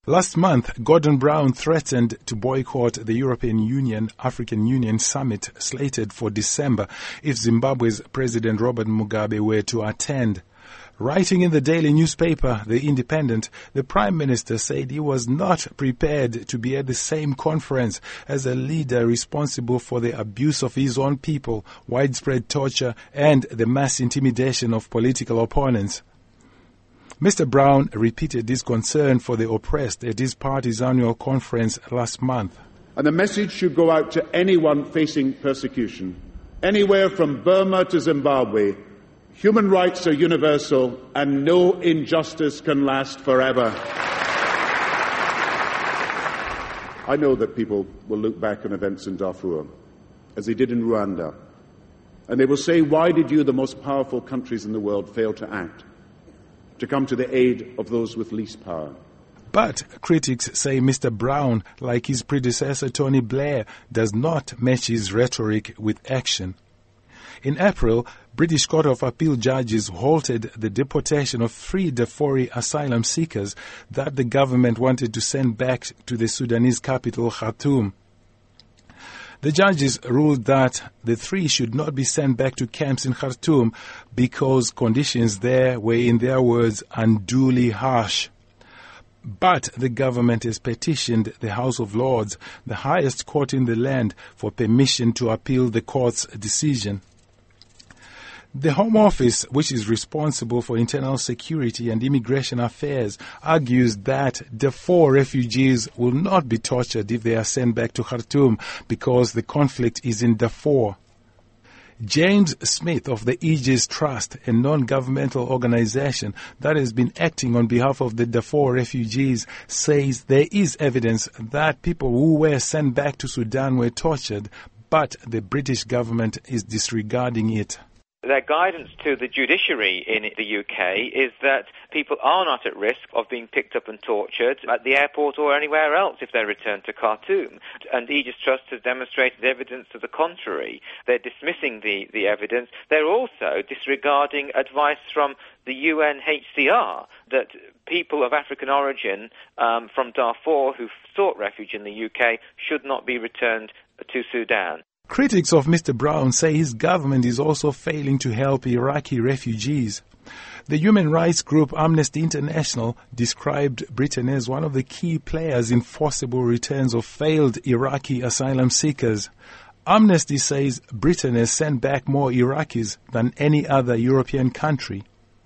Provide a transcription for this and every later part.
Last month, Gordon Brown threatened to boycott the European Union-African Union summit slated for December if Zimbabwe's President Robert Mugabe were to attend. Writing in the daily newspaper, The Independent, the Prime Minister said he was not prepared to be at the same conference as a leader responsible for the abuse of his own people, widespread torture, and the mass intimidation of political opponents. Mr. Brown repeated his concern for the oppressed at his party's annual conference last month. And the message should go out to anyone facing persecution. Anywhere from Burma to Zimbabwe, human rights are universal and no injustice can last forever. I know that people will look back on events in Darfur, as they did in Rwanda, and they will say, why did you, the most powerful countries in the world, fail to act, to come to the aid of those with least power? But critics say Mr. Brown, like his predecessor Tony Blair, does not match his rhetoric with action. In April, British Court of Appeal judges halted the deportation of 3 Darfuri asylum seekers that the government wanted to send back to the Sudanese capital, Khartoum. The judges ruled that the 3 should not be sent back to camps in Khartoum because conditions there were, in their words, unduly harsh. But the government has petitioned the House of Lords, the highest court in the land, for permission to appeal the court's decision. The Home Office, which is responsible for internal security and immigration affairs, argues that Darfur refugees will not be tortured if they are sent back to Khartoum because the conflict is in Darfur. James Smith of the Aegis Trust, a non-governmental organization that has been acting on behalf of the Darfur refugees, says there is evidence that people who were sent back to Sudan were tortured, but the British government is disregarding it. Their guidance to the judiciary in the UK is that people are not at risk of being picked up and tortured at the airport or anywhere else if they return to Khartoum. And Aegis Trust has demonstrated evidence to the contrary. They're dismissing the evidence. They're also disregarding advice from the UNHCR that people of African origin from Darfur who've sought refuge in the UK should not be returned to Sudan. Critics of Mr. Brown say his government is also failing to help Iraqi refugees. The human rights group Amnesty International described Britain as one of the key players in forcible returns of failed Iraqi asylum seekers. Amnesty says Britain has sent back more Iraqis than any other European country.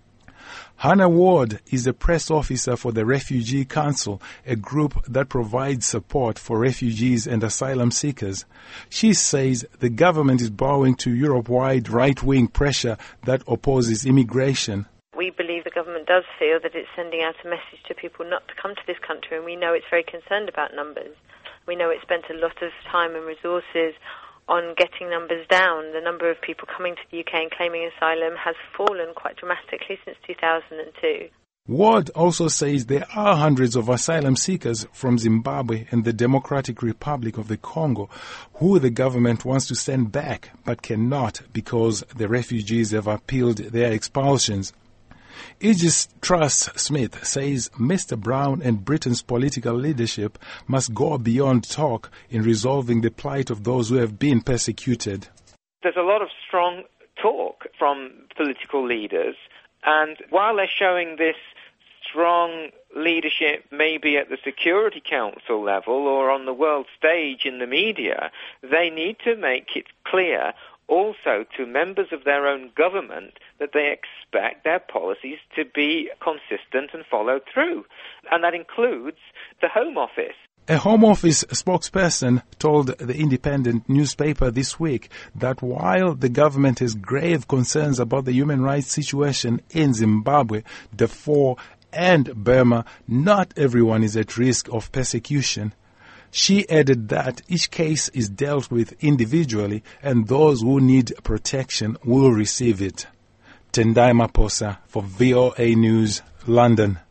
Hannah Ward is a press officer for the Refugee Council, a group that provides support for refugees and asylum seekers. She says the government is bowing to Europe-wide right-wing pressure that opposes immigration. We believe the government does feel that it's sending out a message to people not to come to this country, and we know it's very concerned about numbers. We know it spent a lot of time and resources on getting numbers down. The number of people coming to the UK and claiming asylum has fallen quite dramatically since 2002. Ward also says there are hundreds of asylum seekers from Zimbabwe and the Democratic Republic of the Congo who the government wants to send back but cannot because the refugees have appealed their expulsions. Aegis Trust Smith says Mr. Brown and Britain's political leadership must go beyond talk in resolving the plight of those who have been persecuted. There's a lot of strong talk from political leaders, and while they're showing this strong leadership maybe at the Security Council level or on the world stage in the media, they need to make it clear also to members of their own government that they expect their policies to be consistent and follow through. And that includes the Home Office. A Home Office spokesperson told the Independent newspaper this week that while the government has grave concerns about the human rights situation in Zimbabwe, Darfur and Burma, not everyone is at risk of persecution. She added that each case is dealt with individually and those who need protection will receive it. Tendai Maposa for VOA News, London.